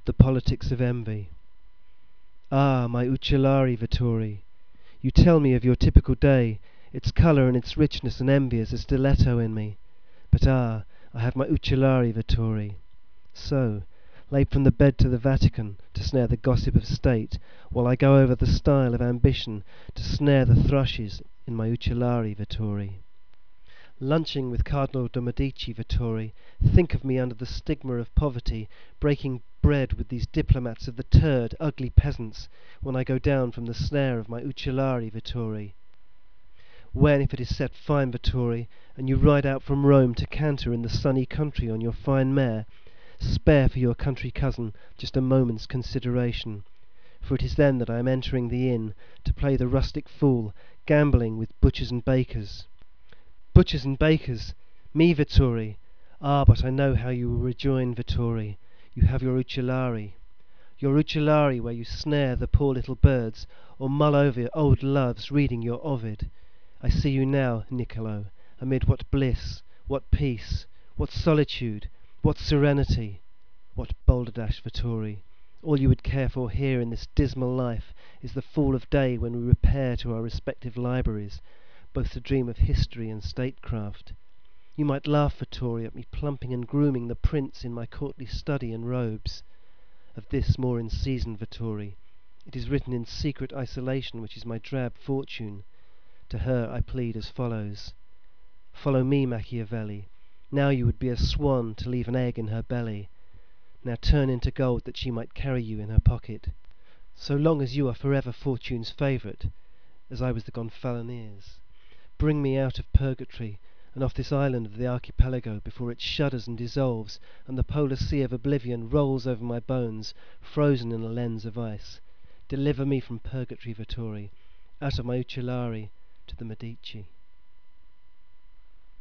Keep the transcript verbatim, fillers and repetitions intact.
The Politics of Envy. Ah, my Uccellari Vittori, you tell me of your typical day, its colour and its richness and envy as a stiletto in me. But ah, I have my Uccellari Vittori. So, laid from the bed to the Vatican to snare the gossip of state, while I go over the stile of ambition to snare the thrushes in my Uccellari Vittori. Lunching with Cardinal de' Medici Vittori, think of me under the stigma of poverty, breaking bread with these diplomats of the turd, ugly peasants, when I go down from the snare of my Uccellari Vittori. When, if it is set fine, Vittori, and you ride out from Rome to canter in the sunny country on your fine mare, spare for your country cousin just a moment's consideration, for it is then that I am entering the inn to play the rustic fool, gambling with butchers and bakers. Butchers and bakers! Me, Vittori! Ah, but I know how you will rejoin, Vittori. You have your Uccellari. Your Uccellari where you snare the poor little birds, or mull over old loves reading your Ovid. I see you now, Niccolo, amid what bliss, what peace, what solitude, what serenity, what balderdash, Vittori. All you would care for here in this dismal life is the fall of day when we repair to our respective libraries, both to dream of history and statecraft. You might laugh, Vittori, at me plumping and grooming the prince in my courtly study and robes. Of this more in season, Vittori. It is written in secret isolation, which is my drab fortune. To her I plead as follows. Follow me, Machiavelli. Now you would be a swan to leave an egg in her belly. Now turn into gold that she might carry you in her pocket. So long as you are forever fortune's favourite, as I was the Gonfaloniers. Bring me out of purgatory, and off this island of the archipelago before it shudders and dissolves, and the polar sea of oblivion rolls over my bones, frozen in a lens of ice. Deliver me from purgatory, Vittori, out of my Uccellari to the Medici.